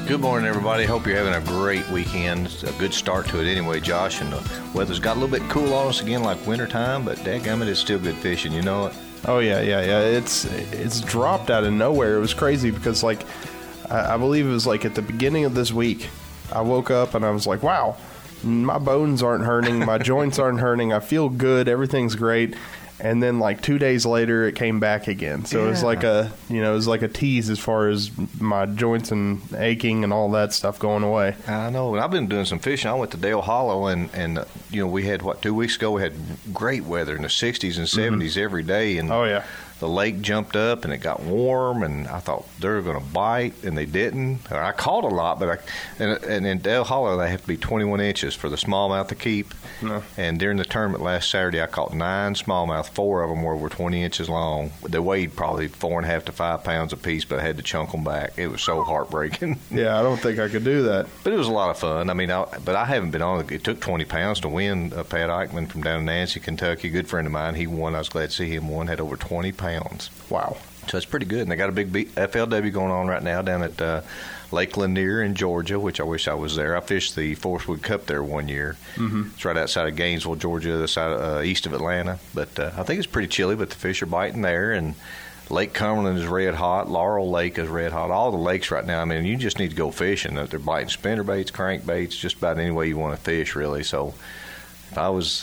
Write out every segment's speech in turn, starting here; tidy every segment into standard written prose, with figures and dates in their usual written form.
Good morning, everybody. Hope you're having a great weekend. It's a good start to it anyway, Josh. And the weather's got a little bit cool on us again like wintertime, but dadgummit, it's still good fishing. You know it? Oh, yeah. It's dropped out of nowhere. It was crazy because, like, I believe it was, like, at the beginning of this week, I woke up and I was like, wow, my bones aren't hurting. My joints aren't hurting. I feel good. Everything's great. And then, like, 2 days later, it came back again. So it was like it was like a tease as far as my joints and aching and all that stuff going away. I know. And I've been doing some fishing. I went to Dale Hollow, and we had, 2 weeks ago, we had great weather in the 60s and 70s every day. And oh, yeah. The lake jumped up, and it got warm, and I thought they were going to bite, and they didn't. I caught a lot, but and in Dale Hollow, they have to be 21 inches for the smallmouth to keep. No. And during the tournament last Saturday, I caught 9 smallmouth. 4 of them were over 20 inches long. They weighed probably 4.5 to 5 pounds apiece, but I had to chunk them back. It was so heartbreaking. Yeah, I don't think I could do that. But it was a lot of fun. I mean, but I haven't been on it. It took 20 pounds to win. Pat Eichmann from down in Nancy, Kentucky, good friend of mine, he won. I was glad to see him win. Had over 20 pounds. Wow. So it's pretty good. And they got a big FLW going on right now down at Lake Lanier in Georgia, which I wish I was there. I fished the Forest Wood Cup there one year. Mm-hmm. It's right outside of Gainesville, Georgia, the side east of Atlanta. But I think it's pretty chilly, but the fish are biting there. And Lake Cumberland is red hot. Laurel Lake is red hot. All the lakes right now, I mean, you just need to go fishing. They're biting spinnerbaits, crankbaits, just about any way you want to fish, really. So if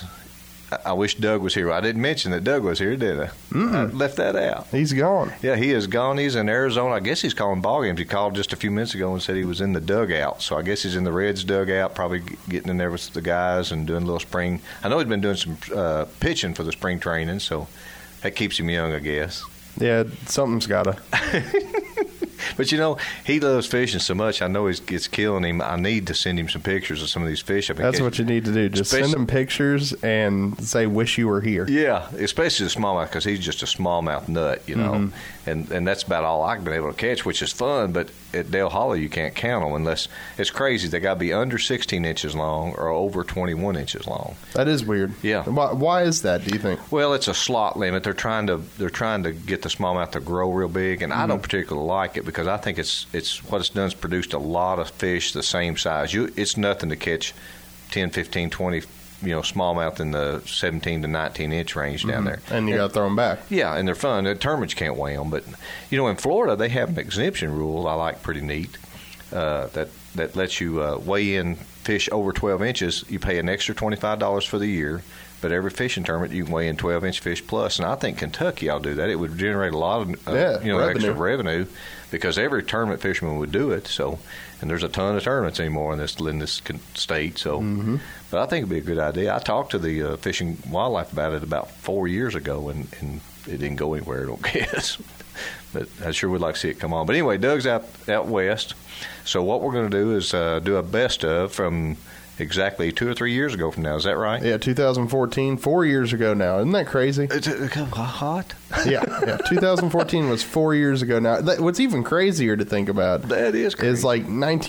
I wish Doug was here. I didn't mention that Doug was here, did I? I left that out. He's gone. Yeah, he is gone. He's in Arizona. I guess he's calling ball games. He called just a few minutes ago and said he was in the dugout. So I guess he's in the Reds dugout, probably getting in there with the guys and doing a little spring. I know he's been doing some pitching for the spring training, so that keeps him young, I guess. Yeah, something's got to. But, he loves fishing so much. I know it's killing him. I need to send him some pictures of some of these fish. That's what you need to do. Just send him pictures and say, wish you were here. Yeah, especially the smallmouth, because he's just a smallmouth nut, Mm-hmm. And that's about all I've been able to catch, which is fun. But at Dale Hollow, you can't count them unless it's crazy. They got to be under 16 inches long or over 21 inches long. That is weird. Yeah. Why is that, do you think? Well, it's a slot limit. They're trying to get the smallmouth to grow real big, and I don't particularly like it because I think it's what it's done is produced a lot of fish the same size. It's nothing to catch 10, 15, 20 smallmouth in the 17 to 19 inch range down there. And you got to throw them back. Yeah, and they're fun. The tournaments can't weigh them. But, in Florida, they have an exemption rule I like pretty neat that lets you weigh in fish over 12 inches. You pay an extra $25 for the year. But every fishing tournament, you can weigh in 12-inch fish plus. And I think Kentucky ought to do that. It would generate a lot of extra revenue because every tournament fisherman would do it. So, and there's a ton of tournaments anymore in this state. So, but I think it'd be a good idea. I talked to the Fish and Wildlife about it about 4 years ago, and it didn't go anywhere, I don't guess. But I sure would like to see it come on. But anyway, Doug's out west. So what we're going to do is do a best of from exactly 2 or 3 years ago from now. Is that right? Yeah, 2014, 4 years ago now. Isn't that crazy? It's hot. Yeah. 2014 was 4 years ago now. What's even crazier to think about that is like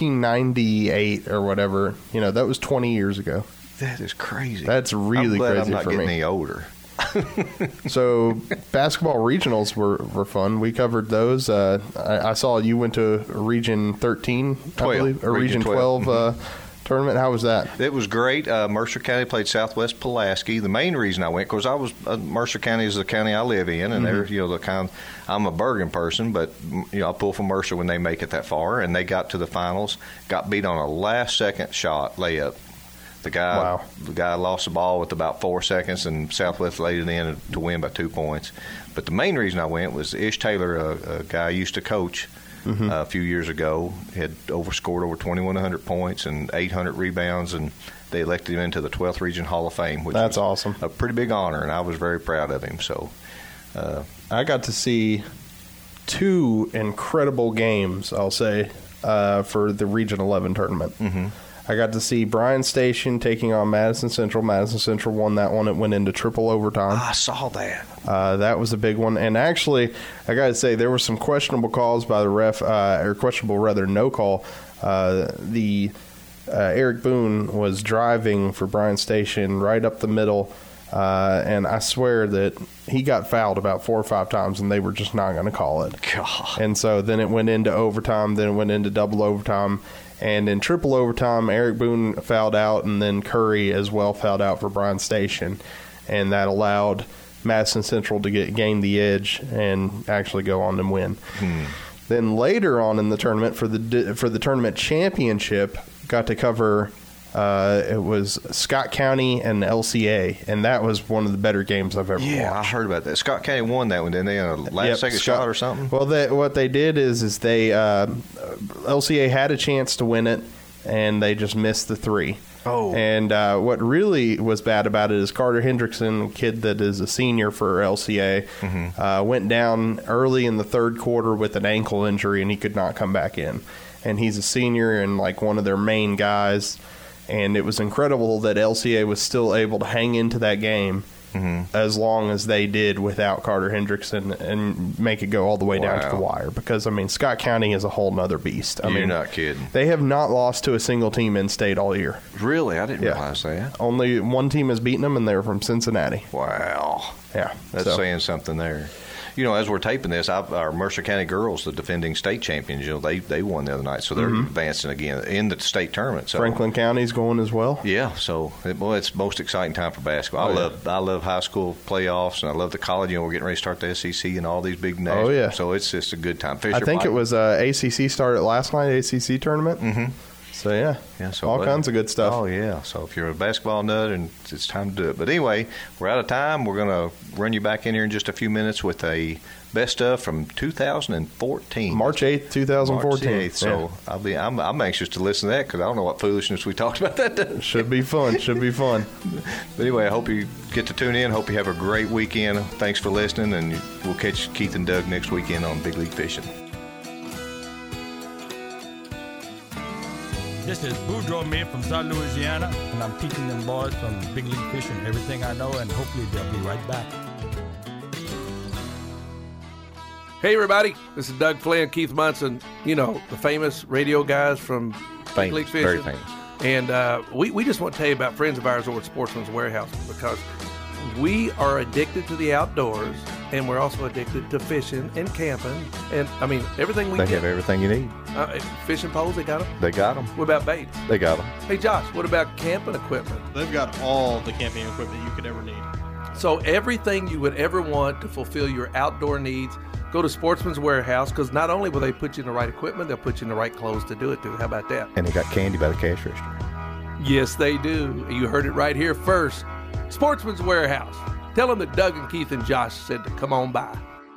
1998 or whatever. That was 20 years ago. That is crazy. That's really crazy I'm not for getting me. any older. So basketball regionals were fun. We covered those. I saw you went to Region 13, 12, I believe, or Region 12 tournament. How was that? It was great. Mercer County played Southwest Pulaski. The main reason I went, because I was Mercer County is the county I live in, and they're the kind. I'm a Bergen person, but I pull from Mercer when they make it that far, and they got to the finals. Got beat on a last-second shot layup. The guy lost the ball with about 4 seconds, and Southwest laid it in to win by 2 points. But the main reason I went was Ish Taylor, a guy I used to coach a few years ago, had scored over 2,100 points and 800 rebounds, and they elected him into the 12th Region Hall of Fame, which was awesome. A pretty big honor, and I was very proud of him. So I got to see 2 incredible games, I'll say, for the Region 11 tournament. Mm-hmm. I got to see Bryan Station taking on Madison Central. Madison Central won that one. It went into triple overtime. I saw that. That was a big one. And actually, I got to say, there were some questionable calls by the ref, or questionable, rather, no call. Eric Boone was driving for Bryan Station right up the middle, and I swear that he got fouled about 4 or 5 times, and they were just not going to call it. God. And so then it went into overtime, then it went into double overtime, and in triple overtime, Eric Boone fouled out, and then Curry as well fouled out for Bryan Station, and that allowed Madison Central to gain the edge and actually go on and win. Then later on in the tournament, for the tournament championship, got to cover. It was Scott County and LCA, and that was one of the better games I've ever watched. Yeah, I heard about that. Scott County won that one, didn't they? On a last-second shot or something? Well, what they did is they LCA had a chance to win it, and they just missed the 3. Oh. And what really was bad about it is Carter Hendrickson, a kid that is a senior for LCA, went down early in the third quarter with an ankle injury, and he could not come back in. And he's a senior and like one of their main guys. And it was incredible that LCA was still able to hang into that game as long as they did without Carter Hendrickson and make it go all the way down to the wire. Because, I mean, Scott County is a whole nother beast. You're not kidding. They have not lost to a single team in state all year. Really? I didn't realize that. Only one team has beaten them, and they're from Cincinnati. Wow. Yeah. That's saying something there. You know, as we're taping this, our Mercer County girls, the defending state champions, you know, they won the other night, so they're advancing again in the state tournament. So Franklin County's going as well. Yeah, so it's most exciting time for basketball. I love high school playoffs, and I love the college. You know, we're getting ready to start the SEC and all these big names. Oh yeah, so it's just a good time. I think it was ACC started last night, ACC tournament. So yeah, so all kinds of good stuff. Oh yeah, so if you're a basketball nut, and it's time to do it. But anyway, we're out of time. We're going to run you back in here in just a few minutes with a best stuff from 2014, March 8th, 2014. March 8th. So I'm anxious to listen to that because I don't know what foolishness we talked about that day. Should be fun. But anyway, I hope you get to tune in. Hope you have a great weekend. Thanks for listening, and we'll catch Keith and Doug next weekend on Big League Fishing. This is Boudreaux Mir from South Louisiana, and I'm teaching them boys from Big League Fishing everything I know, and hopefully they'll be right back. Hey everybody, this is Doug Flynn, Keith Munson, you know, the famous radio guys from Big League Fishing. Very famous. And we just want to tell you about friends of ours over at Sportsman's Warehouse, because we are addicted to the outdoors, and we're also addicted to fishing and camping, and I mean everything we They get. have everything you need. Fishing poles, they got them? They got them. What about baits? They got them. Hey Josh, what about camping equipment? They've got all the camping equipment you could ever need. So everything you would ever want to fulfill your outdoor needs, go to Sportsman's Warehouse, because not only will they put you in the right equipment, they'll put you in the right clothes to do it too. How about that? And they got candy by the cash register. Yes, they do. You heard it right here first. Sportsman's Warehouse. Tell them that Doug and Keith and Josh said to come on by.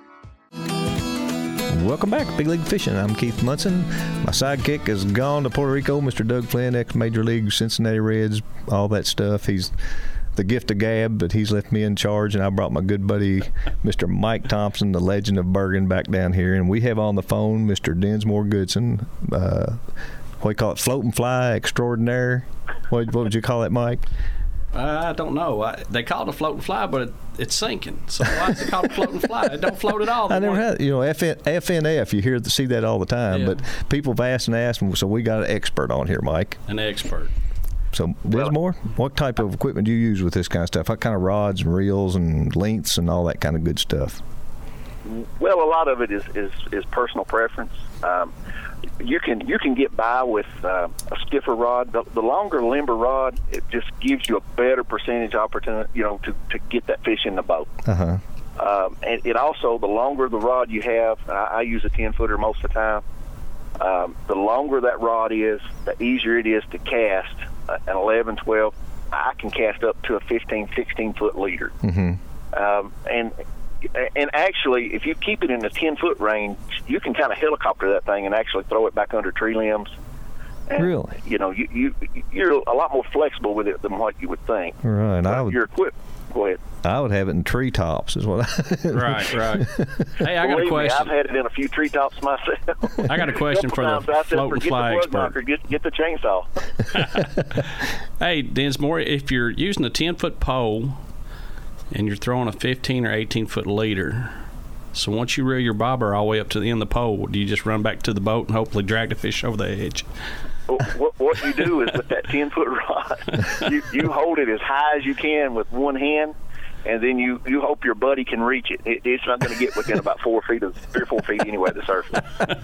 Welcome back to Big League Fishing. I'm Keith Munson. My sidekick has gone to Puerto Rico, Mr. Doug Flynn, ex-Major League Cincinnati Reds, all that stuff. He's the gift of gab, but he's left me in charge, and I brought my good buddy, Mr. Mike Thompson, the legend of Bergen, back down here. And we have on the phone Mr. Densmore Goodson, what do you call it, float and fly extraordinaire? What would you call it, Mike? I don't know. They call it a float and fly, but it's sinking. So why is it called a float and fly? It don't float at all. I never had, FNF, you see that all the time, but people have asked and asked, so we got an expert on here, Mike. An expert. So, Densmore, what type of equipment do you use with this kind of stuff? What kind of rods and reels and lengths and all that kind of good stuff? Well, a lot of it is personal preference. You can get by with a stiffer rod. The longer, limber rod, it just gives you a better percentage opportunity, to get that fish in the boat. Uh-huh. And it also, the longer the rod you have, I use a 10-footer most of the time. The longer that rod is, the easier it is to cast an 11, 12. I can cast up to a 15, 16-foot leader. Mm-hmm. And actually, if you keep it in the 10-foot range, you can kind of helicopter that thing and actually throw it back under tree limbs. And, really? You're a lot more flexible with it than what you would think. Right. You're equipped. Go ahead. I would have it in treetops, is what I... Right. Hey, I got a question. I've had it in a few treetops myself. I got a question for the float and fly expert. Get the chainsaw. Hey, Densmore, if you're using a 10-foot pole and you're throwing a 15 or 18-foot leader, so once you reel your bobber all the way up to the end of the pole, do you just run back to the boat and hopefully drag the fish over the edge? What you do is with that 10-foot rod, you hold it as high as you can with one hand, and then you hope your buddy can reach it. It's not going to get within about 4 feet of 3 or 4 feet anyway of the surface.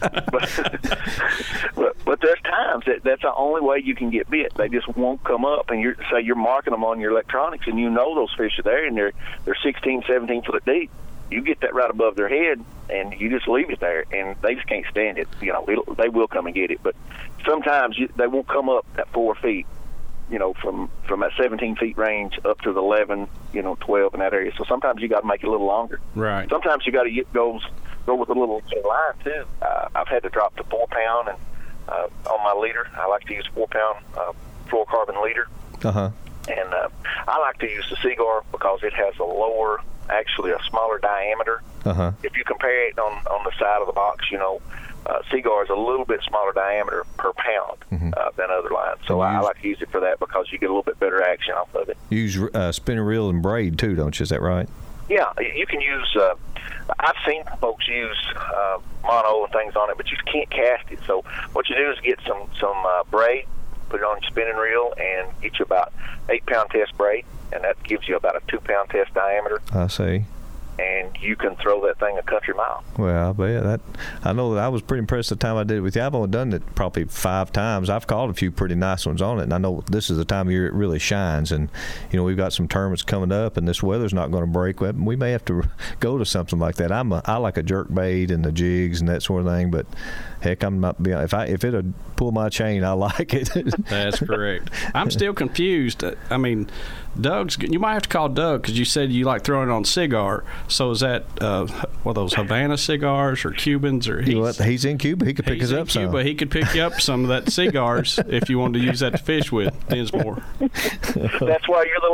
but there's times that's the only way you can get bit. They just won't come up, and you're marking them on your electronics, and you know those fish are there, and they're 16, 17 foot deep. You get that right above their head, and you just leave it there, and they just can't stand it. They will come and get it, but sometimes they won't come up at 4 feet. From that 17 feet range up to the 11, 12 in that area. So sometimes you got to make it a little longer. Right. Sometimes you got to go with a little line too. I've had to drop to 4 pound, and on my leader, I like to use 4 pound fluorocarbon leader. Uh-huh. And I like to use the Seaguar because it has a smaller diameter. Uh-huh. If you compare it on the side of the box, Seaguar is a little bit smaller diameter per pound than other lines. So I like to use it for that because you get a little bit better action off of it. Use spinning reel and braid too, don't you? Is that right? Yeah, you can use. I've seen folks use mono and things on it, but you can't cast it. So what you do is get some braid, put it on your spinning reel, and get you about 8 pound test braid, and that gives you about a 2 pound test diameter. I see. And you can throw that thing a country mile. Well, I bet I know that I was pretty impressed the time I did it with you. I've only done it probably 5 times. I've caught a few pretty nice ones on it, and I know this is the time of year it really shines. And we've got some tournaments coming up, and this weather's not going to break. We may have to go to something like that. I like a jerk bait and the jigs and that sort of thing, but heck, I'm not being. If it'll pull my chain, I like it. That's correct. I'm still confused. I mean, you might have to call Doug because you said you like throwing it on cigar. So is that those Havana cigars or Cubans or he's in Cuba? He could pick us up some. Cuba, he could pick you up some of that cigars if you wanted to use that to fish with, Dinsmore. That's why you're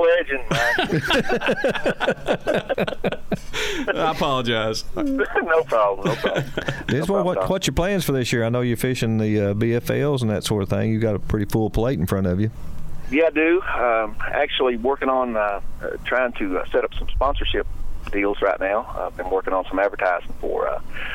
the legend, man. I apologize. No problem. Dinsmore, what's your plans for this year? I know you're fishing the BFLs and that sort of thing. You got a pretty full plate in front of you. Yeah, I do. Actually working on trying to set up some sponsorship deals right now. I've been working on some advertising for.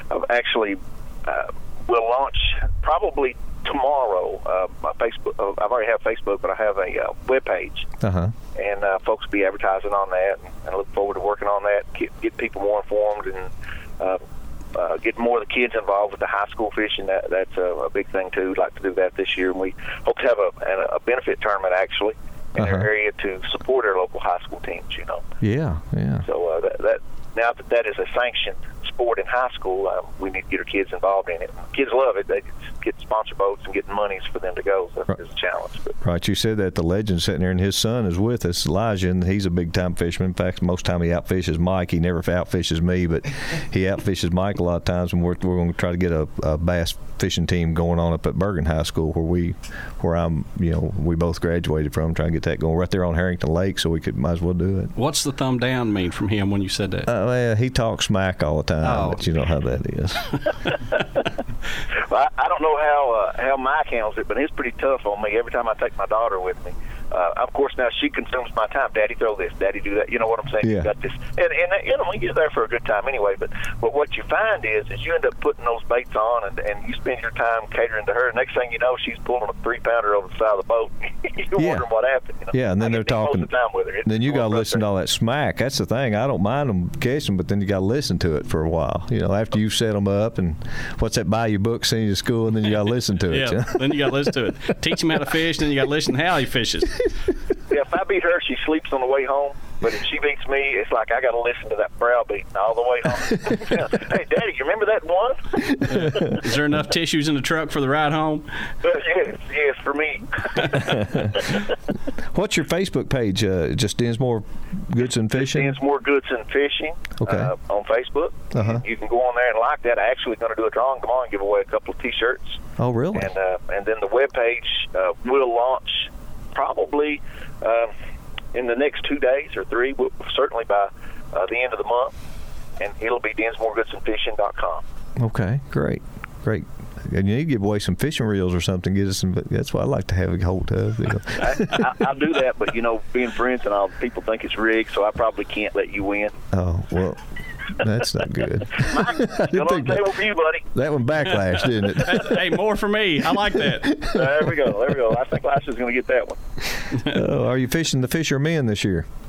We'll launch probably tomorrow. My Facebook. I've already have Facebook, but I have a web page, and folks will be advertising on that. And I look forward to working on that. Get people more informed and. Get more of the kids involved with the high school fishing. That's a big thing too. We'd like to do that this year, and we hope to have a benefit tournament actually in our area to support our local high school teams. Yeah. So that now that is a sanctioned sport in high school, we need to get our kids involved in it. Kids love it. They get sponsor boats and getting monies for them to go. So that's a challenge. But. Right. You said that the legend's sitting there, and his son is with us, Elijah, and he's a big-time fisherman. In fact, most time he outfishes Mike. He never outfishes me, but he outfishes Mike a lot of times, and we're going to try to get a bass fishing team going on up at Bergen High School where I'm, we both graduated from, trying to get that going right there on Harrington Lake, so we might as well do it. What's the thumb down mean from him when you said that? Well, he talks smack all the time, but you know how that is. Well, I don't know how Mike handles it, but it's pretty tough on me every time I take my daughter with me. Of course, now she consumes my time. Daddy, throw this. Daddy, do that. You know what I'm saying? Yeah. You got this, and you're there for a good time anyway. But what you find is you end up putting those baits on, and you spend your time catering to her. Next thing you know, she's pulling a 3-pounder over the side of the boat. You're wondering what happened. Yeah, and then they're talking. Most of the time with her. Then you got to listen to all that smack. That's the thing. I don't mind them catching, but then you got to listen to it for a while. After you set them up, and what's that? Buy your book, send you to school, and then you got to listen to it. Yeah, then you got to listen to it. Teach him how to fish, then you got to listen to how he fishes. Yeah, if I beat her, she sleeps on the way home. But if she beats me, it's like I got to listen to that browbeating all the way home. Hey, Daddy, you remember that one? Is there enough tissues in the truck for the ride home? Yes, for me. What's your Facebook page? Just Dinsmore Goodson Fishing? Dinsmore Goodson Fishing on Facebook. You can go on there and like that. I'm actually going to do a drawing tomorrow and give away a couple of T-shirts. Oh, really? And then the webpage will launch probably in the next 2 days or 3, certainly by the end of the month, and it'll be DinsmoreGoodsonFishing.com. Okay, great. And you need to give away some fishing reels or something. Get us some. That's what I like to have a hold of. I'll do that, but being friends and all, people think it's rigged, so I probably can't let you win. Oh well. That's not good. You, buddy. That one backlashed, didn't it? Hey, more for me. I like that. There we go. I think Lash is going to get that one. Are you fishing the Fisher Men this year?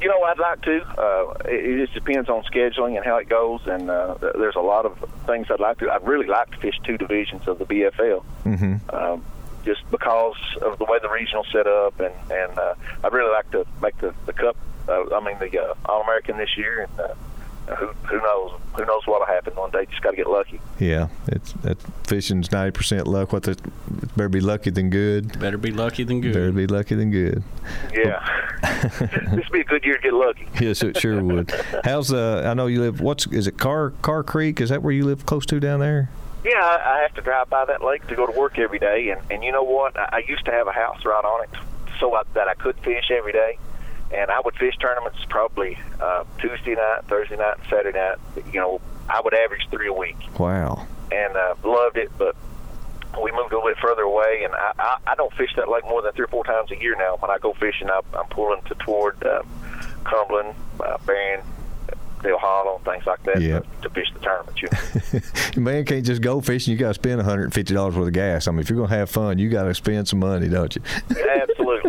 I'd like to. It just depends on scheduling and how it goes, and there's a lot of things I'd like to. I'd really like to fish 2 divisions of the BFL, just because of the way the regional's set up, and I'd really like to make the Cup. The All-American this year, and who knows? Who knows what'll happen one day? Just got to get lucky. Yeah, fishing's 90% luck. Better be lucky than good. Better be lucky than good. Better be lucky than good. Yeah, this would be a good year to get lucky. Yes, it sure would. How's I know you live. Is it Carr Creek? Is that where you live close to down there? Yeah, I have to drive by that lake to go to work every day, and you know what? I used to have a house right on it, so that I could fish every day. And I would fish tournaments probably Tuesday night, Thursday night, and Saturday night. I would average 3 a week. Wow. And loved it, but we moved a little bit further away, and I don't fish that lake more than 3 or 4 times a year now. When I go fishing, I'm pulling toward Cumberland, Barron, Dale Hollow, things like that to fish the tournament. Man can't just go fishing. You got to spend $150 worth of gas. I mean, if you're going to have fun, you got to spend some money, don't you? Absolutely.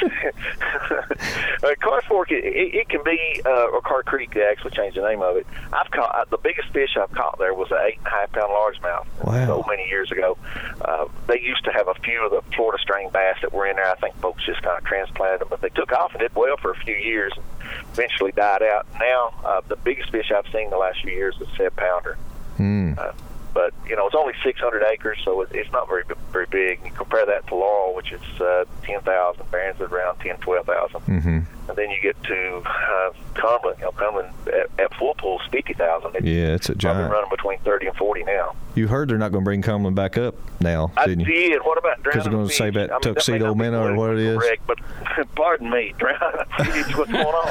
Carr Fork, it can be, or Carr Creek, they actually changed the name of it. I've caught the biggest fish I've caught there was an 8.5-pound largemouth. Wow. So many years ago. They used to have a few of the Florida strain bass that were in there. I think folks just kind of transplanted them, but they took off and did well for a few years. Eventually died out. Now, the biggest fish I've seen the last few years is a 7-pounder. But it's only 600 acres, so it's not very big. You compare that to Laurel, which is 10,000. Barron's at around 10,000, 12,000. And then you get to Cumberland. Cumberland at full pool is 50,000. It's a giant. I've been running between 30 and 40 now. You heard they're not going to bring Cumberland back up now, didn't you? I did. What about drowning? Because they're going to say about tuxedo minnow or what it is. Correct, but pardon me, drowning. What's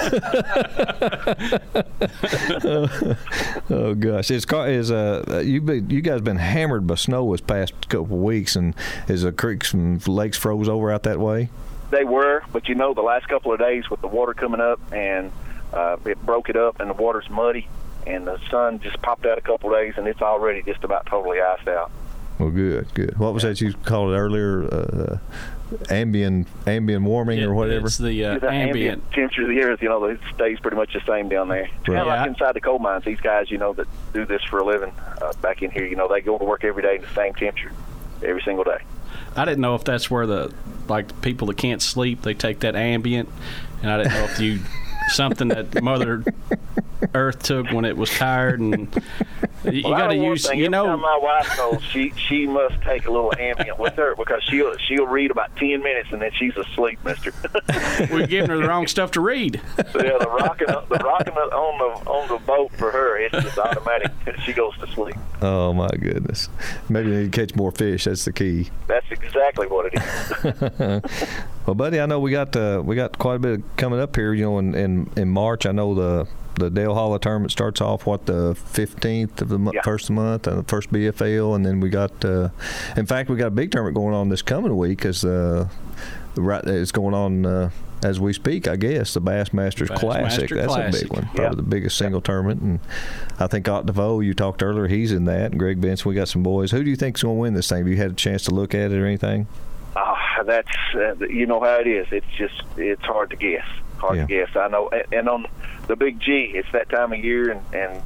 going on? Oh gosh, you guys been hammered by snow this past couple of weeks, and is the creeks and lakes froze over out that way? They were, but the last couple of days with the water coming up, and it broke it up, and the water's muddy, and the sun just popped out a couple of days, and it's already just about totally iced out. Well, good. What was that you called it earlier? Ambient warming or whatever? It's the ambient temperature of the earth. It stays pretty much the same down there. It's kind of like inside the coal mines. These guys, that do this for a living back in here, they go to work every day in the same temperature every single day. I didn't know if that's where the people that can't sleep, they take that ambient, and I didn't know if something that Mother Earth took when it was tired, and you got to use. Every time my wife goes, she must take a little ambient with her, because she'll read about 10 minutes and then she's asleep, Mister. We're giving her the wrong stuff to read. Yeah, the rocking on the boat for her, it's just automatic. She goes to sleep. Oh my goodness! Maybe they need to catch more fish. That's the key. That's exactly what it is. Well, buddy, I know we got quite a bit coming up here. In March, I know the Dale Hollow tournament starts off the 15th of the first month, the first BFL, and then we got. In fact, we got a big tournament going on this coming week it's going on as we speak. I guess the Bassmasters Classic. That's a big one, probably the biggest single tournament. And I think Ott DeVoe, you talked earlier, he's in that. And Greg Benson, we got some boys. Who do you think's going to win this thing? Have you had a chance to look at it or anything? That's you know how it is. It's hard to guess. To guess. I know. And on the Big G, it's that time of year, and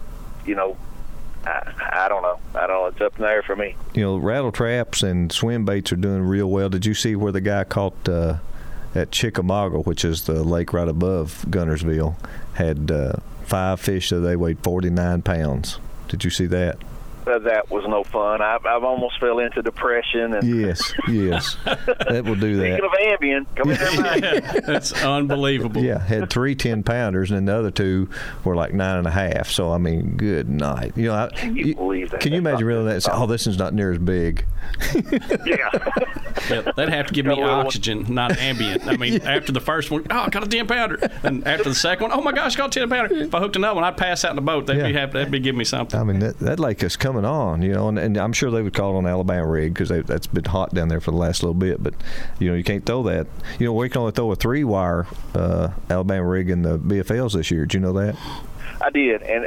I don't know. It's up in the air for me. Rattle traps and swim baits are doing real well. Did you see where the guy caught at Chickamauga, which is the lake right above Guntersville, had 5 fish that they weighed 49 pounds? Did you see that? That was no fun. I've almost fell into depression. And yes, that will do that. Speaking of Ambien, come here, Mike. That's unbelievable. Yeah, had 3 10-pounders, and then the other 2 were like 9.5. So I mean, good night. Can you believe that? Can you imagine really that? Oh, this one's not near as big. Yeah. They'd have to give me oxygen, not Ambien. I mean, after the first one, I got a 10-pounder, and after the second one, oh my gosh, got a 10-pounder. If I hooked another one, I'd pass out in the boat. They'd be giving me something. I mean, that lake is coming on, and I'm sure they would call it on Alabama rig because that's been hot down there for the last little bit. But you can't throw that. We can only throw a 3-wire Alabama rig in the BFLs this year. Did you know that? I did, and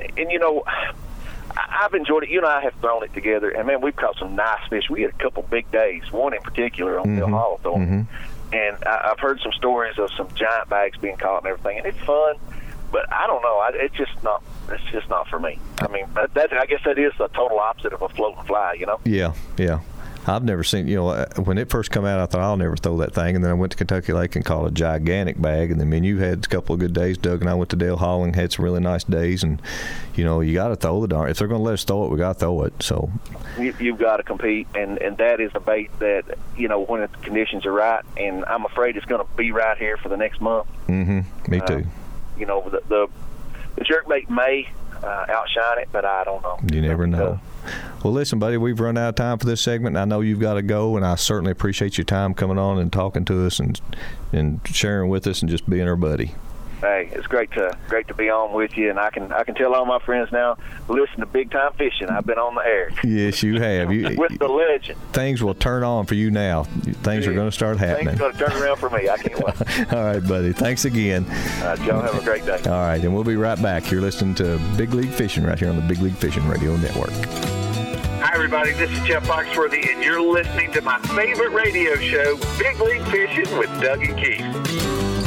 I've enjoyed it. You and I have thrown it together, and man, we've caught some nice fish. We had a couple big days. One in particular on Dale Hollow throwing. And I've heard some stories of some giant bags being caught and everything, and it's fun. But I don't know. It's just not for me. I mean, I guess that is the total opposite of a float and fly, you know? Yeah. I've never seen, when it first come out, I thought I'll never throw that thing. And then I went to Kentucky Lake and caught a gigantic bag. And then, you had a couple of good days. Doug and I went to Dale Hall and had some really nice days. And, you got to throw the darn. If they're going to let us throw it, we got to throw it. So you've got to compete. And that is a bait that, when the conditions are right. And I'm afraid it's going to be right here for the next month. Mm-hmm. Me too. The jerkbait may outshine it, but I don't know. You never know. Well, listen, buddy, we've run out of time for this segment, and I know you've got to go, and I certainly appreciate your time coming on and talking to us and sharing with us and just being our buddy. Hey, it's great to be on with you, and I can tell all my friends now, listen to Big Time Fishing. I've been on the air. Yes, you have. With the legend. Things will turn on for you now. Things are going to start happening. Things are going to turn around for me. I can't wait. All right, buddy. Thanks again. Y'all have a great day. All right, and we'll be right back. You're listening to Big League Fishing right here on the Big League Fishing Radio Network. Hi, everybody. This is Jeff Foxworthy, and you're listening to my favorite radio show, Big League Fishing with Doug and Keith.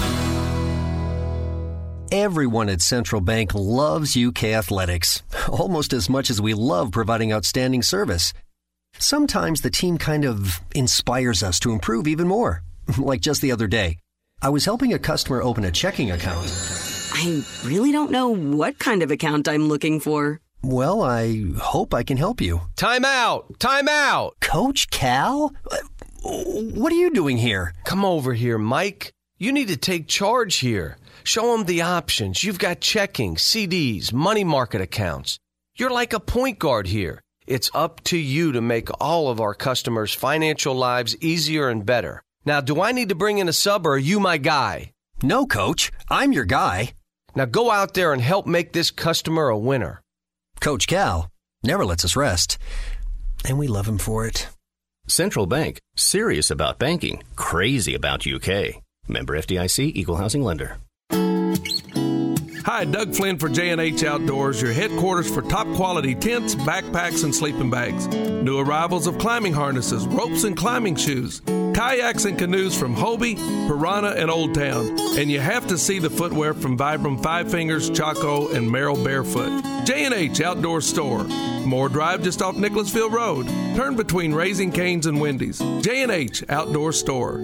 Everyone at Central Bank loves UK athletics, almost as much as we love providing outstanding service. Sometimes the team kind of inspires us to improve even more. Like just the other day, I was helping a customer open a checking account. I really don't know what kind of account I'm looking for. Well, I hope I can help you. Time out! Time out! Coach Cal? What are you doing here? Come over here, Mike. You need to take charge here. Show them the options. You've got checking, CDs, money market accounts. You're like a point guard here. It's up to you to make all of our customers' financial lives easier and better. Now, do I need to bring in a sub, or are you my guy? No, Coach. I'm your guy. Now go out there and help make this customer a winner. Coach Cal never lets us rest, and we love him for it. Central Bank. Serious about banking. Crazy about UK. Member FDIC, Equal Housing Lender. Hi, Doug Flynn for J&H Outdoors, your headquarters for top quality tents, backpacks, and sleeping bags. New arrivals of climbing harnesses, ropes, and climbing shoes. Kayaks and canoes from Hobie, Piranha, and Old Town. And you have to see the footwear from Vibram Five Fingers, Chaco, and Merrill Barefoot. J&H Outdoor Store. Moore Drive just off Nicholasville Road. Turn between Raising Cane's and Wendy's. J&H Outdoor Store.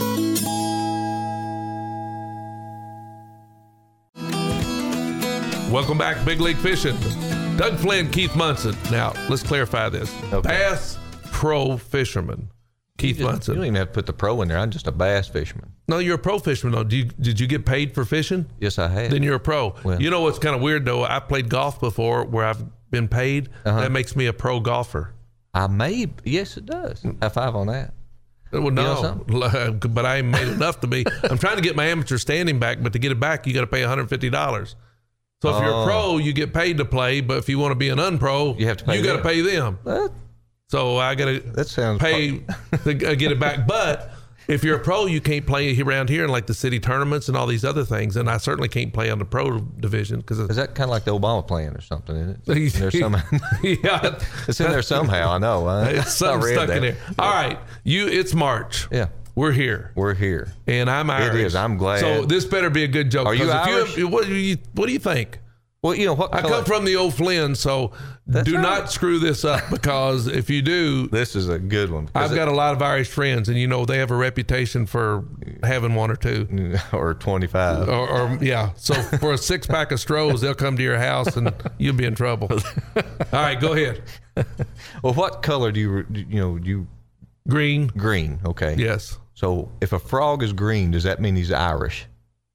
Welcome back, Big League Fishing. Doug Flynn, Keith Munson. Now, let's clarify this. Okay. Bass pro fisherman, Keith Munson. You don't even have to put the pro in there. I'm just a bass fisherman. No, you're a pro fisherman, though. Did you get paid for fishing? Yes, I have. Then you're a pro. Well, you know what's kind of weird, though? I played golf before where I've been paid. That makes me a pro golfer. Yes, it does. High five on that. Well, no, but I ain't made enough to be. I'm trying to get my amateur standing back, but to get it back, you got to pay $150. So if you're a pro, you get paid to play, but if you want to be an unpro, you have to pay. You got to pay them. So I got to pay to get it back. But if you're a pro, you can't play around here in like the city tournaments and all these other things. And I certainly can't play on the pro division because is that kind of like the Obama plan or something? Isn't it? There's yeah, it's in there somehow. I know. It's something stuck in there. All right, it's March. Yeah. We're here. And I'm Irish. It is. I'm glad. So this better be a good joke. Are you Irish? What do you think? Well, you know what? I come from the old Flynn, so do not screw this up because if you do, this is a good one. I've got a lot of Irish friends, and they have a reputation for having one or two, or 25, or yeah. So for a 6-pack of Strohs, they'll come to your house, and you'll be in trouble. All right, go ahead. Well, what color do you Green. Green. Okay. Yes. So if a frog is green, does that mean he's Irish?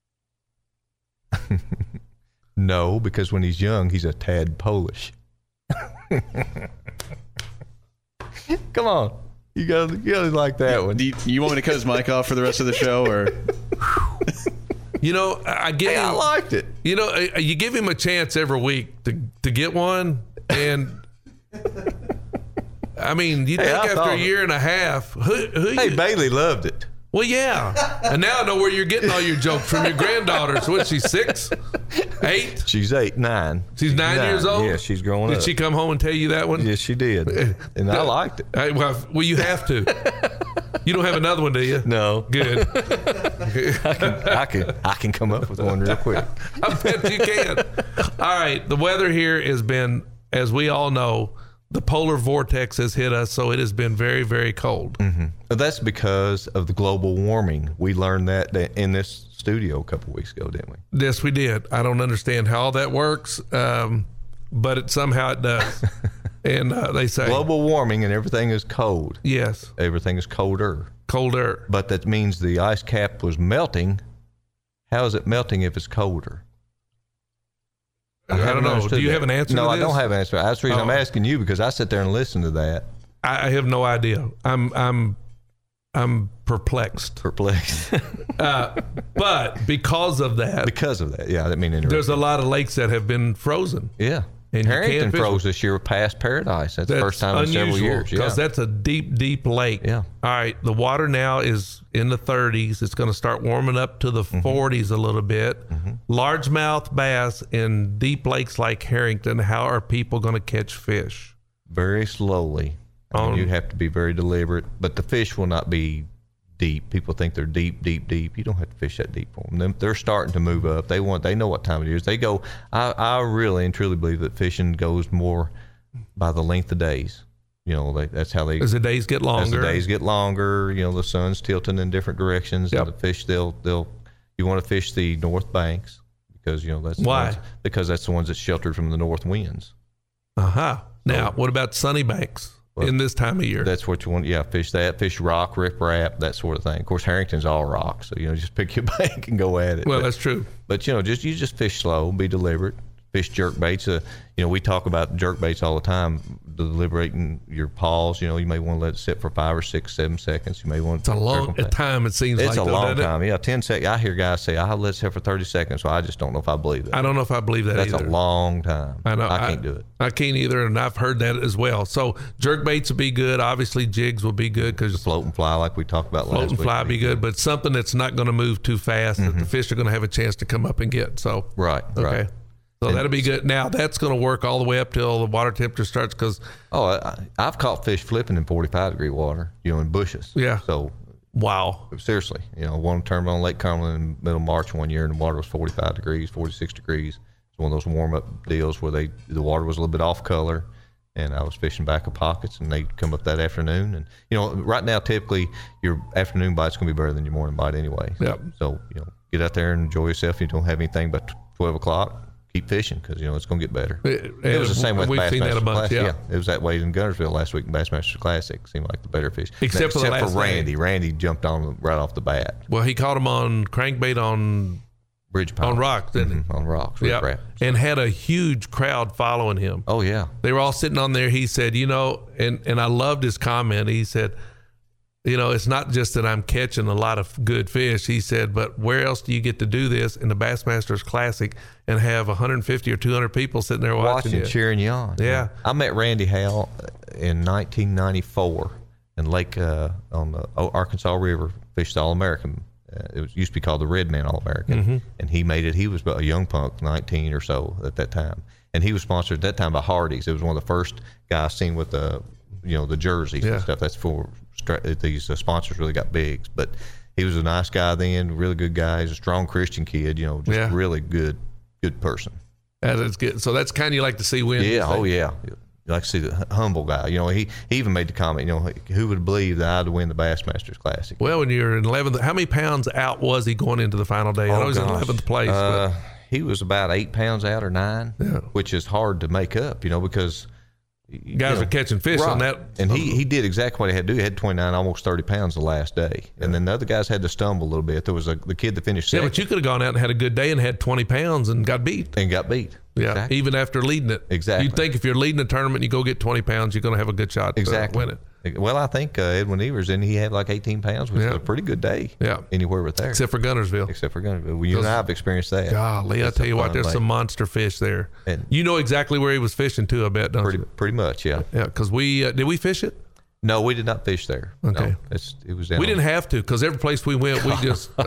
No, because when he's young, he's a tad Polish. Come on. You gotta like that one. You want me to cut his mic off for the rest of the show, or? I liked it. You give him a chance every week to get one, and I mean, you think after a year and a half, Bailey loved it. Well, yeah, and now I know where you're getting all your jokes from your granddaughter. So what? She's 6, 8. She's 8, 9. She's 9 years old. Yeah, she's growing up. Did she come home and tell you that one? Yes, she did, and I liked it. Well, you have to. You don't have another one, do you? No. Good. I can come up with one real quick. I bet you can. All right. The weather here has been, as we all know, the polar vortex has hit us, so it has been very, very cold. Mm-hmm. But that's because of the global warming. We learned that in this studio a couple of weeks ago, didn't we? Yes, we did. I don't understand how all that works, but somehow it does. And they say global warming and everything is cold. Yes. Everything is colder. Colder. But that means the ice cap was melting. How is it melting if it's colder? I don't know. Do you have an answer to this? No, I don't have an answer. That's the reason I'm asking you, because I sit there and listen to that. I have no idea. I'm perplexed. But because of that. Yeah, I didn't mean to interrupt. There's a lot of lakes that have been frozen. Yeah. And Harrington froze this year past Paradise. That's the first time in several years. Because that's a deep, deep lake. Yeah. All right. The water now is in the 30s. It's going to start warming up to the 40s a little bit. Mm-hmm. Largemouth bass in deep lakes like Harrington. How are people going to catch fish? Very slowly. You have to be very deliberate. But the fish will not be deep. People think they're deep. You don't have to fish that deep for them. They're starting to move up. They know what time it is. They go. I really and truly believe that fishing goes more by the length of days. That's how they. As the days get longer. As the days get longer, the sun's tilting in different directions. Yep. And the fish, you want to fish the north banks because that's why. Because that's the ones that's sheltered from the north winds. Now, what about sunny banks? In this time of year, that's what you want. Yeah, fish that, fish rock, riprap, that sort of thing. Of course, Harrington's all rock, so just pick your bank and go at it. Well, that's true. But you just fish slow, be deliberate. Fish jerk baits. We talk about jerk baits all the time. Deliberating your pause. You may want to let it sit for 5 or 6, 7 seconds. You may want. It's a long time. It seems it's like a long time. Yeah, 10 seconds. I hear guys say, "I'll let it sit for 30 seconds." So I just don't know if I believe it. I don't know if I believe that. That's either. a long time. I know. I can't do it. I can't either, and I've heard that as well. So jerk baits will be good. Obviously, jigs will be good because float and fly, like we talked about last week. Float and fly be good, but something that's not going to move too fast that the fish are going to have a chance to come up and get. So right. So that'll be good. Now that's going to work all the way up till the water temperature starts. Because I've caught fish flipping in 45-degree water, in bushes. Yeah. So wow. Seriously, one tournament on Lake Cumberland in the middle of March one year, and the water was 45 degrees, 46 degrees. It's one of those warm up deals where the water was a little bit off color, and I was fishing back of pockets, and they'd come up that afternoon. And right now typically your afternoon bite's going to be better than your morning bite anyway. Yep. So get out there and enjoy yourself. If you don't have anything but 12 o'clock. Keep fishing because it's going to get better. It was the same with Bassmasters Classic. Yeah, it was that way in Guntersville last week in Bassmasters Classic. Seemed like the better fish, except for Randy. Randy jumped on right off the bat. Well, he caught him on crankbait on Bridge Pile. On rocks, didn't he? On rocks. Yeah, and had a huge crowd following him. Oh yeah, they were all sitting on there. He said, and I loved his comment. He said, it's not just that I'm catching a lot of good fish. He said, but where else do you get to do this in the Bassmasters Classic and have 150 or 200 people sitting there watching you? Cheering you on? Yeah. I met Randy Howell in 1994 in Lake on the Arkansas River. Fished the All-American. It used to be called the Red Man All-American, and he made it. He was a young punk, 19 or so at that time, and he was sponsored at that time by Hardee's. It was one of the first guys seen with the jerseys and stuff. That's for these sponsors really got big. But he was a nice guy then, really good guy. He's a strong Christian kid, really good person. That is good. So that's kind of you like to see win. Yeah, yeah. You like to see the humble guy. He even made the comment, who would believe that I'd win the Bassmasters Classic? Well, when you're in 11th, how many pounds out was he going into the final day? I know he's in 11th place. He was about 8 pounds out or 9, which is hard to make up, because guys are catching fish on that. And he did exactly what he had to do. He had 29, almost 30 pounds the last day. And then the other guys had to stumble a little bit. There was the kid that finished second. Yeah, but you could have gone out and had a good day and had 20 pounds and got beat. Yeah, exactly. Even after leading it. Exactly. You'd think if you're leading a tournament and you go get 20 pounds, you're going to have a good shot to win it. Well, I think Edwin Evers, he had like 18 pounds, which was a pretty good day. Yeah. Anywhere but there. Except for Guntersville. Well, you and I have experienced that. Golly, I tell you what, there's some monster fish there. And you know exactly where he was fishing too, I bet, don't you? Pretty much, yeah. Yeah, because did we fish it? No, we did not fish there. Okay. No, it was down. We didn't have to because every place we went, we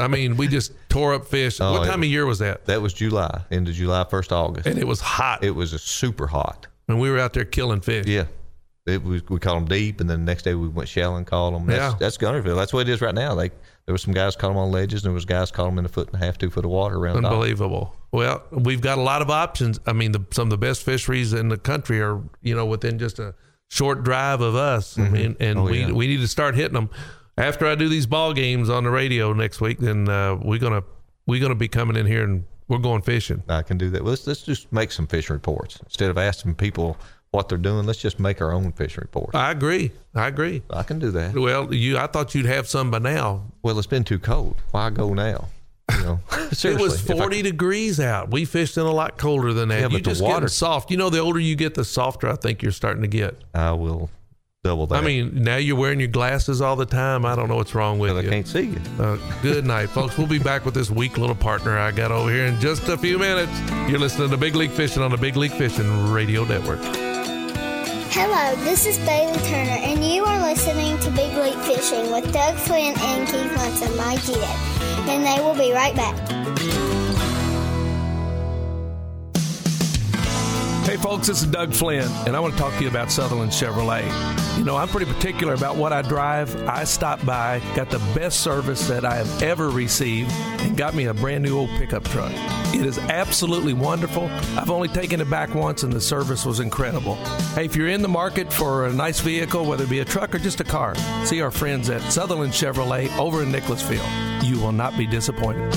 just tore up fish. What time of year was that? That was July, into July, 1st August. And it was hot. It was super hot. And we were out there killing fish. Yeah. we caught them deep, and then the next day we went shallow and caught them. That's Guntersville. That's what it is right now. There were some guys caught them on ledges, and there was guys caught them in 1.5 feet, 2 foot of water around. Unbelievable. Well, we've got a lot of options. I mean, some of the best fisheries in the country are, within just a short drive of us. I mean, and we need to start hitting them. After I do these ball games on the radio next week, then we're gonna be coming in here and we're going fishing. I can do that. Let's just make some fishing reports instead of asking people what they're doing. Let's just make our own fishing reports. I agree. I can do that. Well, I thought you'd have some by now. Well, it's been too cold. Why go now? It was 40 degrees out. We fished in a lot colder than that. Yeah, you just getting soft. The older you get, the softer I think you're starting to get. I will double that. I mean, now you're wearing your glasses all the time. I don't know what's wrong with you. I can't see you. Good night, folks. We'll be back with this weak little partner I got over here in just a few minutes. You're listening to Big League Fishing on the Big League Fishing Radio Network. Hello, this is Bailey Turner, and you are listening to Big League Fishing with Doug Flynn and Keith Munson, my GF. And they will be right back. Hey folks, this is Doug Flynn, and I want to talk to you about Sutherland Chevrolet. I'm pretty particular about what I drive. I stopped by, got the best service that I have ever received, and got me a brand new old pickup truck. It is absolutely wonderful. I've only taken it back once, and the service was incredible. Hey, if you're in the market for a nice vehicle, whether it be a truck or just a car, see our friends at Sutherland Chevrolet over in Nicholasville. You will not be disappointed.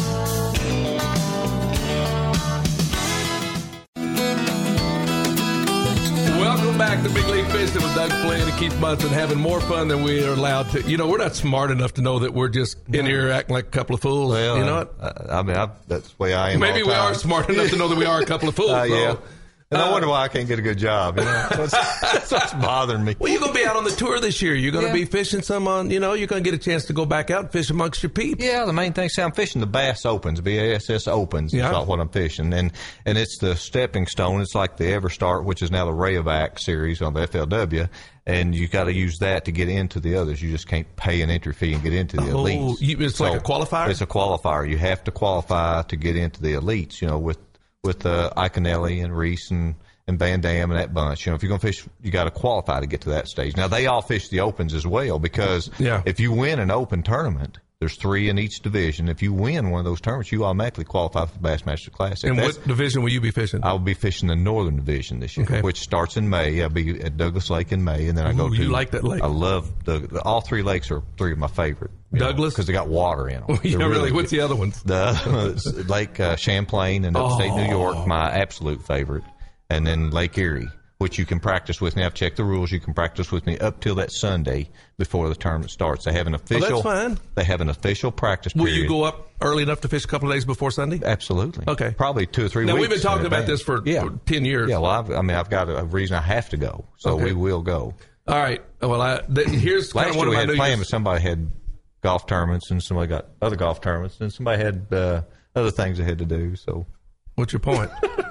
Welcome back to Big League Fishing with Doug Flynn and Keith Munson, having more fun than we are allowed to. We're not smart enough to know that we're just in here acting like a couple of fools. Well, you know what? That's the way I am. Maybe we are smart enough to know that we are a couple of fools. Yeah. And I wonder why I can't get a good job. That's what's bothering me. Well, you're going to be out on the tour this year. You're going to be fishing some on, you're going to get a chance to go back out and fish amongst your peeps. Yeah, the main thing, I'm fishing the Bass Opens, BASS Opens. That's what I'm fishing. And it's the stepping stone. It's like the Everstart, which is now the Rayovac series on the FLW. And you got to use that to get into the others. You just can't pay an entry fee and get into the elites. It's like a qualifier? It's a qualifier. You have to qualify to get into the elites, with Iconelli and Reese and Van Dam and that bunch. If you're going to fish, you got to qualify to get to that stage. Now, they all fish the Opens as well because if you win an Open tournament, there's 3 in each division. If you win one of those tournaments, you automatically qualify for the Bassmaster Classic. And what division will you be fishing? I will be fishing the Northern Division this year, which starts in May. I'll be at Douglas Lake in May, and then I go to... You like that lake? I love all 3 lakes are 3 of my favorite. Douglas? Because they got water in them. Yeah, really. What's the other ones? The Lake Champlain in upstate New York, my absolute favorite. And then Lake Erie, which you can practice with me. I've checked the rules. You can practice with me up till that Sunday before the tournament starts. They have an official. That's fine. They have an official practice period. Will you go up early enough to fish a couple of days before Sunday? Absolutely. Okay. Probably 2 or 3 weeks. Now, we've been talking about this for 10 years. Yeah, well, I've got a reason I have to go, so we will go. All right. Well, here's kind of one of my Last year we had plans, but somebody had golf tournaments, and somebody got other golf tournaments, and somebody had other things they had to do, so... What's your point?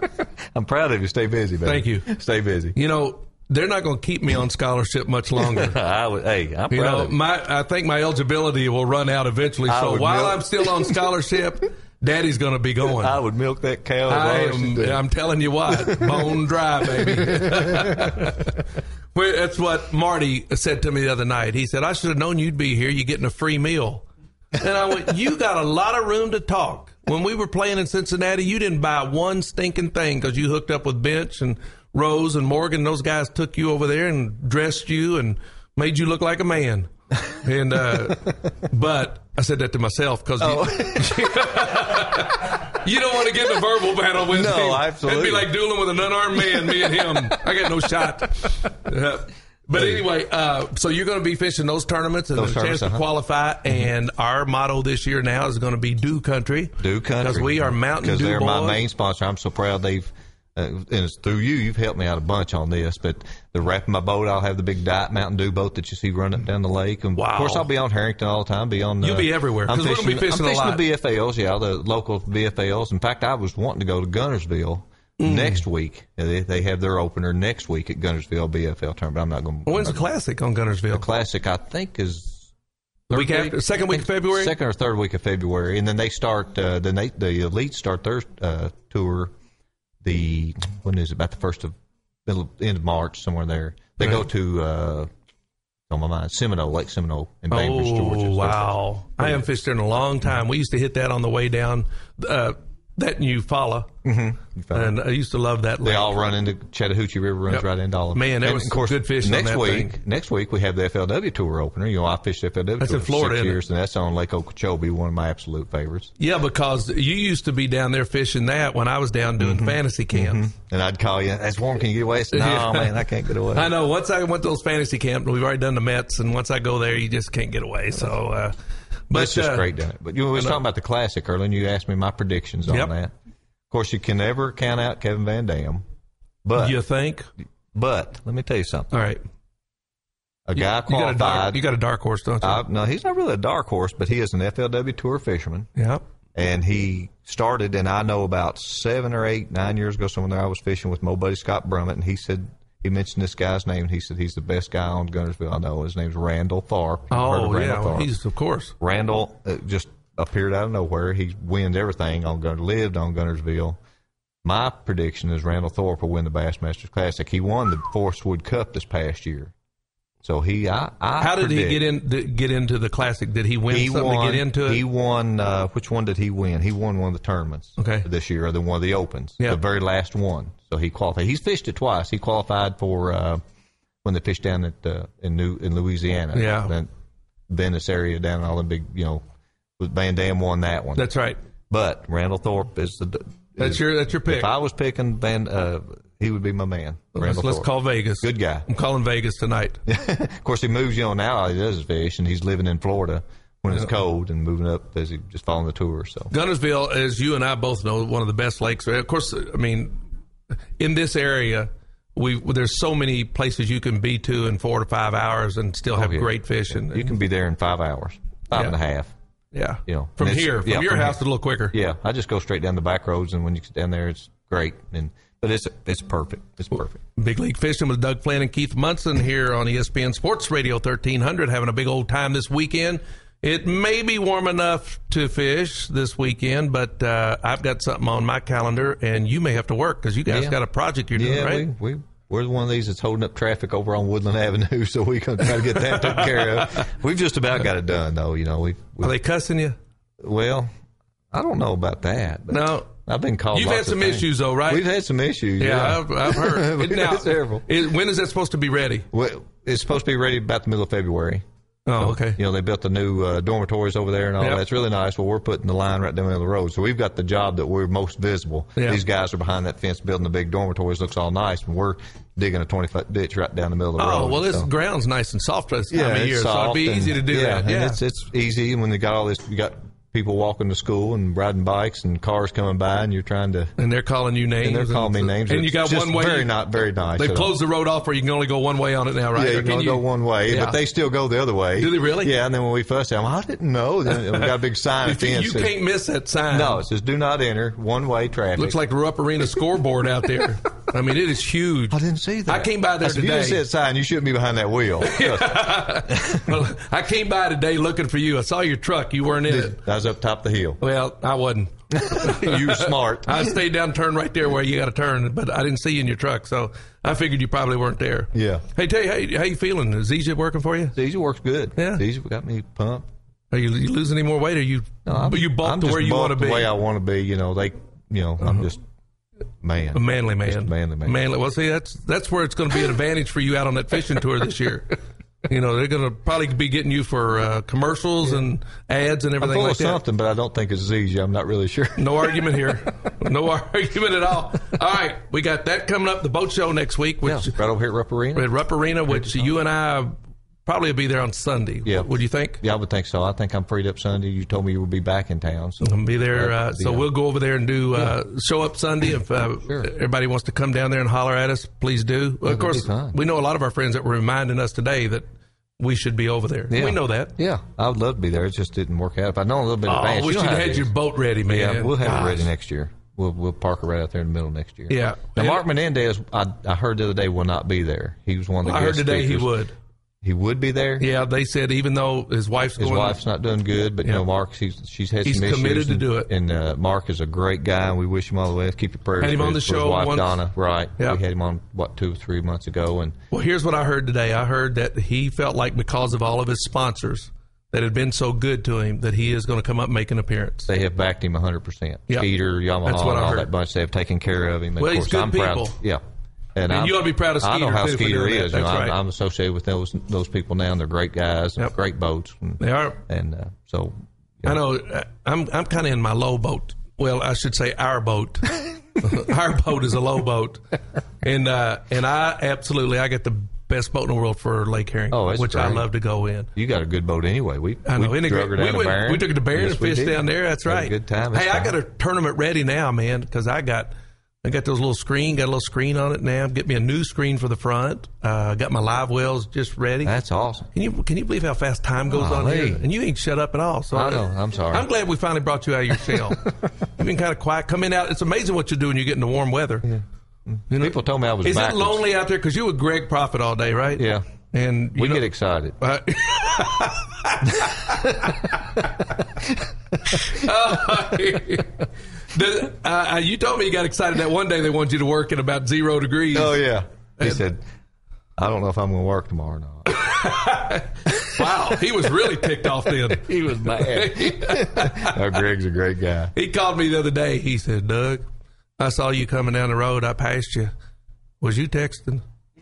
I'm proud of you. Stay busy, baby. Thank you. Stay busy. They're not going to keep me on scholarship much longer. I'm proud of you. I think my eligibility will run out eventually. So while I'm still on scholarship, Daddy's going to be going. I would milk that cow. I'm telling you what, bone dry, baby. That's what Marty said to me the other night. He said, I should have known you'd be here. You're getting a free meal. And I went, you got a lot of room to talk. When we were playing in Cincinnati, you didn't buy one stinking thing because you hooked up with Bench and Rose and Morgan. Those guys took you over there and dressed you and made you look like a man. And but I said that to myself because you don't want to get in a verbal battle with me. No, absolutely. It'd be like dueling with an unarmed man, me and him. I got no shot. But anyway, so you're going to be fishing those tournaments and a chance to qualify. And our motto this year now is going to be Do Country. Do Country. Because we are Mountain Dew boys. Because they're my main sponsor. I'm so proud they've, and it's through you, you've helped me out a bunch on this. But they're wrapping my boat. I'll have the big Diet Mountain Dew boat that you see running up down the lake. And of course, I'll be on Harrington all the time. You'll be everywhere. Because we're going to be fishing a lot. I'm fishing the BFLs, the local BFLs. In fact, I was wanting to go to Guntersville. Next week, they have their opener next week at Guntersville BFL tournament. I'm not going to. When's the Classic on Guntersville? The Classic, I think, is the week after, second week of February. Second or third week of February, and then they start. The elites start their tour. When is it? About the end of March, somewhere there. They go to on my mind, Lake Seminole in Bainbridge, Georgia. Oh, wow. I haven't fished there in a long time. We used to hit that on the way down that Eufaula. Mm-hmm. And I used to love that lake. They all run into Chattahoochee River, runs right into all of them. Man, that was good fishing on that thing. Next week, we have the FLW Tour opener. I fished the FLW That's Tour in Florida, for 6 years, and that's on Lake Okeechobee, one of my absolute favorites. Yeah, because you used to be down there fishing that when I was down doing fantasy camps. And I'd call you, "That's warm, can you get away?" I said, "No, man, I can't get away." I know. Once I went to those fantasy camps, we've already done the Mets, and once I go there, you just can't get away. So, but it's just great doing it. But we were talking about the Classic earlier, and you asked me my predictions on that. Of course, you can never count out Kevin Van Dam. But you think? But let me tell you something. All right. A guy qualified. You got a dark horse, don't you? No, he's not really a dark horse, but he is an FLW Tour fisherman. Yeah. And he started, and I know about 7 or 8, 9 years ago, somewhere there, I was fishing with my buddy Scott Brummett, and he mentioned this guy's name. He said he's the best guy on Guntersville I know. His name's Randall Tharp. Thorpe. He's, of course. Randall just appeared out of nowhere. He wins everything lived on Guntersville. My prediction is Randall Thorpe will win the Bassmasters Classic. He won the Forest Wood Cup this past year. So how did he get into the Classic? Did he win something to get into it? He won. Which one did he win? He won one of the tournaments this year, or one of the Opens, the very last one. So he qualified. He's fished it twice. He qualified for when they fished down at in Louisiana. Yeah, that Venice area down in all the big, Van Dam won that one. That's right. But Randall Thorpe is that's your pick. If I was picking he would be my man. Let's call Vegas. Good guy. I'm calling Vegas tonight. Of course, he moves. Now all he does is fish, and he's living in Florida when it's cold and moving up as he just following the tour. So Guntersville, as you and I both know, one of the best lakes. Of course, I mean, in this area, there's so many places you can be to in 4 to 5 hours and still have great fishing. You can be there in 5 hours, 5.5. Yeah. From your house, a little quicker. Yeah. I just go straight down the back roads, and when you get down there, it's great. But it's perfect. It's perfect. Big League Fishing with Doug Flynn and Keith Munson here on ESPN Sports Radio 1300, having a big old time this weekend. It may be warm enough to fish this weekend, but I've got something on my calendar, and you may have to work because you guys got a project you're doing, right? We're one of these that's holding up traffic over on Woodland Avenue, so we're going to try to get that taken care of. We've just about got it done, though. Are they cussing you? Well, I don't know about that. But no. I've been called. You've had some issues, though, right? We've had some issues. Yeah. I've heard. It's terrible. When is that supposed to be ready? Well, it's supposed to be ready about the middle of February. Oh, okay. They built the new dormitories over there and all that. It's really nice. Well, we're putting the line right down the middle of the road. So we've got the job that we're most visible. Yeah. These guys are behind that fence building the big dormitories. Looks all nice. And we're digging a 20-foot ditch right down the middle of the road. Oh, well, this ground's nice and soft this time of year, so it'll be easy to do that. Yeah, and it's easy. And when they got all this, you got people walking to school and riding bikes and cars coming by, and you're trying to. And they're calling you names. And they're calling me names. And you got one way. Very nice. They've closed the road off, or you can only go one way on it now, right? Yeah, you can only go one way, but they still go the other way. Do they really? Yeah, and then when we fuss at them, I didn't know. Then we got a big sign at the end. You can't miss that sign. No, it says "Do not enter." One-way traffic. Looks like the Rupp Arena scoreboard out there. I mean, it is huge. I didn't see that. I came by there today. If you said sign, you shouldn't be behind that wheel. Well, I came by today looking for you. I saw your truck. You weren't in it. I was up top of the hill. Well, I wasn't. You were smart. I stayed down, turned right there where you got to turn, but I didn't see you in your truck, so I figured you probably weren't there. Yeah. Hey, tell you, how you feeling? Is Zizia working for you? Zizia works good. Yeah. Zizia got me pumped. Are you losing any more weight? Or you bulked to where you want to be? The way I want to be. I'm just man. A manly man. Just a manly man. Manly. Well, see, that's where it's going to be an advantage for you out on that fishing tour this year. They're going to probably be getting you for commercials and ads and everything like that. Something, but I don't think it's Zizia. I'm not really sure. No argument here. No argument at all. All right, we got that coming up. The boat show next week, which right over here at Rupp Arena. At Rupp Arena, which you and I probably will be there on Sunday. Yeah. Would you think? Yeah, I would think so. I think I'm freed up Sunday. You told me you would be back in town. So I'm going to be there. So we'll go over there and do show up Sunday. If everybody wants to come down there and holler at us, please do. Of course, we know a lot of our friends that were reminding us today that we should be over there. Yeah. We know that. Yeah, I would love to be there. It just didn't work out. If I'd known a little bit in advance. I wish you'd had your boat ready, man. Yeah, we'll have it ready next year. We'll park her right out there in the middle next year. Yeah. Now, Mark Menendez, I heard the other day, will not be there. He was one of the guest I heard today speakers. he would. he would be there. Yeah, they said even though his wife's not doing good, but Mark, she's had he's some issues. He's committed to do it. And Mark is a great guy, and we wish him all the best. Keep your prayers. Had him on the for show his wife once. Donna, right? Yep. We had him on 2 or 3 months ago, and well, here's what I heard today. I heard that he felt like because of all of his sponsors that had been so good to him that he is going to come up and make an appearance. They have backed him 100%. Yep. Skeeter, Yamaha, That's what and I all heard. that bunch. They have taken care of him. And Well, of he's course, good I'm people. proud. Yeah. And you ought to be proud of Skeeter. I know how too, Skeeter is. That's right. I'm associated with those people now, and they're great guys, and great boats. And, they are. And so, I know I'm kind of in my low boat. Well, I should say our boat. Our boat is a low boat, and I got the best boat in the world for Lake Herring, which great. I love to go in. You got a good boat anyway. We drug her down to Barron. We took it to Barron and fished down there. That's right. Had a good time. Hey, I got a tournament ready now, man, because I got those got a little screen on it now. Get me a new screen for the front. Got my live wells just ready. That's awesome. Can you believe how fast time goes on here? And you ain't shut up at all. So I know. I'm sorry. I'm glad we finally brought you out of your shell. You've been kind of quiet. Coming out. It's amazing what you do when you get into warm weather. Yeah. You know, people told me I was Is backwards. it lonely out there? Because you with Greg Prophet all day, right? Yeah. And we get excited. You told me you got excited that one day they wanted you to work at about 0 degrees. Oh, yeah. He said, I don't know if I'm going to work tomorrow or not. Wow. He was really ticked off then. He was mad. No, Greg's a great guy. He called me the other day. He said, Doug, I saw you coming down the road. I passed you. Was you texting?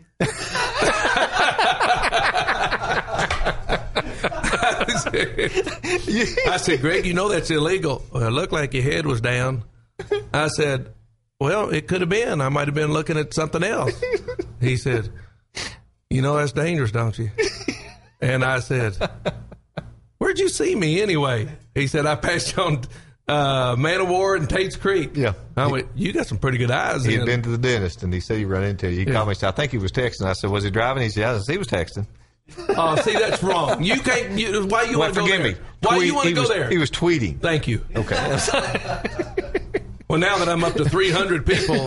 I said, Greg, you know that's illegal. Well, it looked like your head was down. I said, well, it could have been. I might have been looking at something else. He said, you know that's dangerous, don't you? And I said, where'd you see me anyway? He said, I passed you on Man of War and Tate's Creek. Yeah. I went, you got some pretty good eyes. He had been to the dentist, and he said he run into you. He called me and said, I think he was texting. I said, was he driving? He said, yeah, he was texting. Oh, see, that's wrong. You can't. Why you want to go there? Forgive me. Why you want to go there? He was tweeting. Thank you. Okay. Well, now that I'm up to 300 people,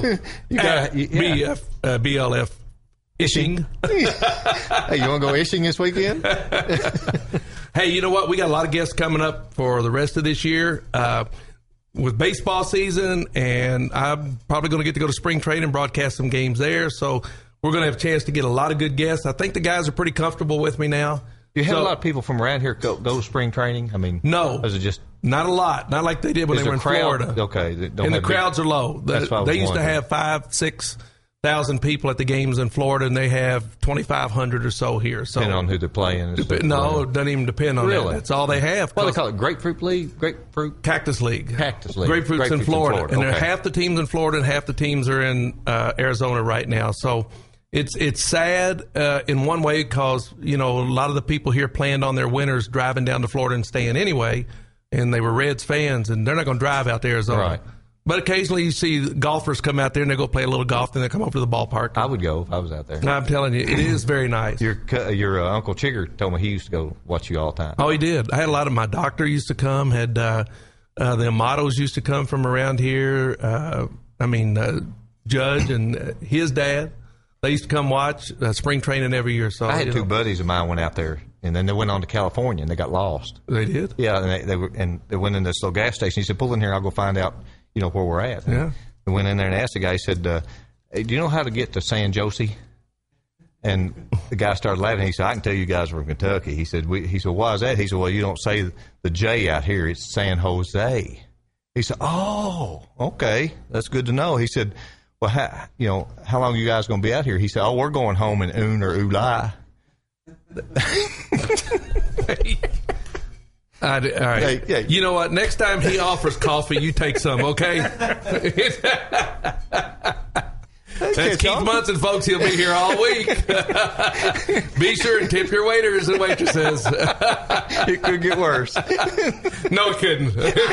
BLF ishing. Hey, you want to go ishing this weekend? Hey, you know what? We got a lot of guests coming up for the rest of this year with baseball season, and I'm probably going to get to go to spring training and broadcast some games there. So we're going to have a chance to get a lot of good guests. I think the guys are pretty comfortable with me now. Do you have a lot of people from around here go to spring training? I mean, no. Is it just not a lot? Not like they did when they were in Florida. Okay, and the crowds are low. They used to have 5,000-6,000 people at the games in Florida, and they have 2,500 or so here. So depending on who they're playing. No, it doesn't even depend on that. That's all they have. What do they call it? Grapefruit League? Cactus League. Grapefruit's in Florida. And okay. half the teams in Florida and half the teams are in Arizona right now. So it's sad in one way because, you know, a lot of the people here planned on their winters driving down to Florida and staying anyway, and they were Reds fans, and they're not going to drive out to Arizona. Right. But occasionally you see golfers come out there and they go play a little golf, and they come over to the ballpark. I would go if I was out there. I'm telling you, it is very nice. Your Uncle Chigger told me he used to go watch you all the time. Oh, he did. I had a lot of my doctor used to come. Had the Amatos used to come from around here. Judge and his dad. They used to come watch spring training every year. So I had two buddies of mine went out there, and then they went on to California, and they got lost. They did? Yeah, and they went in this little gas station. He said, "Pull in here, I'll go find out, you know, where we're at." Yeah. They went in there and asked the guy. He said, "Hey, do you know how to get to San Jose?" And the guy started laughing. He said, "I can tell you guys are from Kentucky." He said, "Why is that?" He said, "Well, you don't say the J out here. It's San Jose." He said, "Oh, okay, that's good to know." He said, "Well, how long are you guys going to be out here?" He said, "Oh, we're going home in Un or Uli." All right. Hey. You know what? Next time he offers coffee, you take some, okay? That's Keith Munson, folks. He'll be here all week. Be sure and tip your waiters and waitresses. It could get worse. No, it couldn't.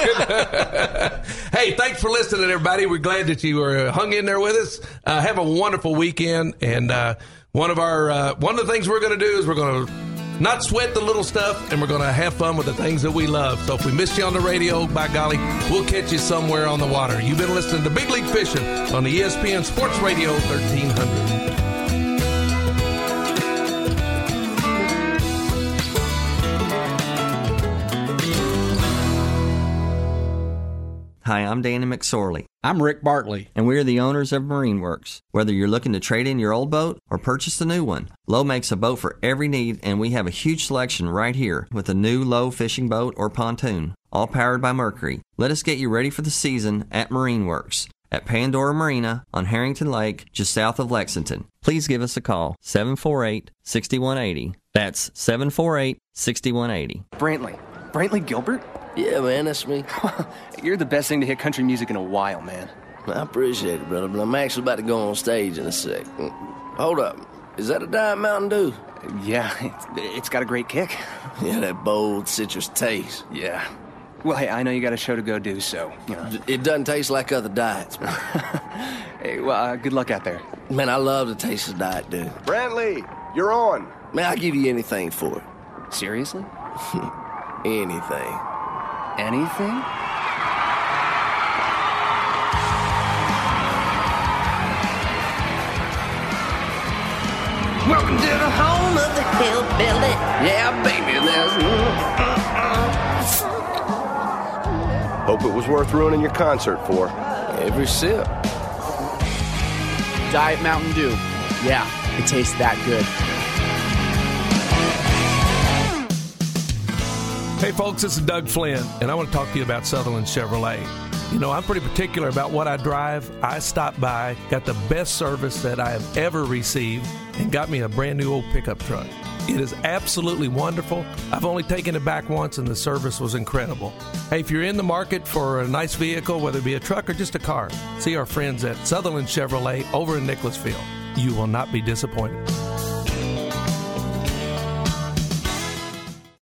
Hey, thanks for listening, everybody. We're glad that you were hung in there with us. Have a wonderful weekend. And one of the things we're going to do is we're going to not sweat the little stuff, and we're going to have fun with the things that we love. So if we missed you on the radio, by golly, we'll catch you somewhere on the water. You've been listening to Big League Fishing on the ESPN Sports Radio 1300. I'm Danny McSorley. I'm Rick Bartley. And we're the owners of Marine Works. Whether you're looking to trade in your old boat or purchase a new one, Lowe makes a boat for every need, and we have a huge selection right here with a new Lowe fishing boat or pontoon, all powered by Mercury. Let us get you ready for the season at Marine Works at Pandora Marina on Harrington Lake, just south of Lexington. Please give us a call, 748-6180. That's 748-6180. Brantley Gilbert? Yeah, man, that's me. You're the best thing to hit country music in a while, man. I appreciate it, brother, but I'm actually about to go on stage in a sec. Hold up. Is that a Diet Mountain Dew? Yeah, it's got a great kick. Yeah, that bold citrus taste. Yeah. Well, hey, I know you got a show to go do, so, you know. It doesn't taste like other diets, man. Hey, well, good luck out there. Man, I love the taste of Diet Dew. Brantley, you're on. Man, I'll give you anything for it. Seriously? Anything. Anything? Welcome to the home of the hillbilly. Yeah, baby, there's... Hope it was worth ruining your concert for. Every sip. Diet Mountain Dew. Yeah, it tastes that good. Hey folks, this is Doug Flynn, and I want to talk to you about Sutherland Chevrolet. You know, I'm pretty particular about what I drive. I stopped by, got the best service that I have ever received, and got me a brand new old pickup truck. It is absolutely wonderful. I've only taken it back once, and the service was incredible. Hey, if you're in the market for a nice vehicle, whether it be a truck or just a car, see our friends at Sutherland Chevrolet over in Nicholasville. You will not be disappointed.